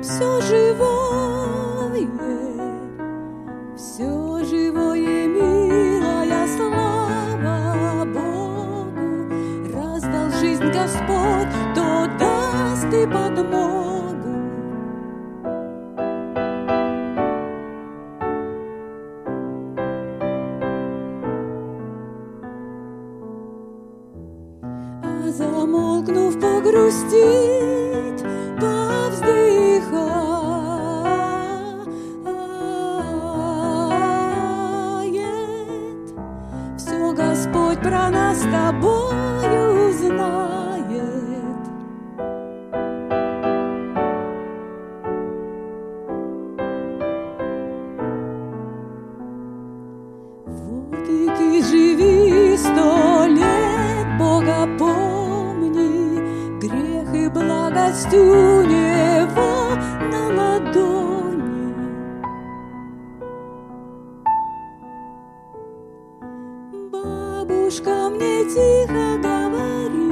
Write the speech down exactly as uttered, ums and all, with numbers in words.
все живое, все живое, милая, слава Богу, раздал жизнь Господь, то даст и подмогу. А замолкнув, погрустит, повздыхает, все Господь про нас с тобою знает. Вот и ты живи сто лет, Бога помни, грех и благость у Него на ладони. Бабушка мне тихо говорит: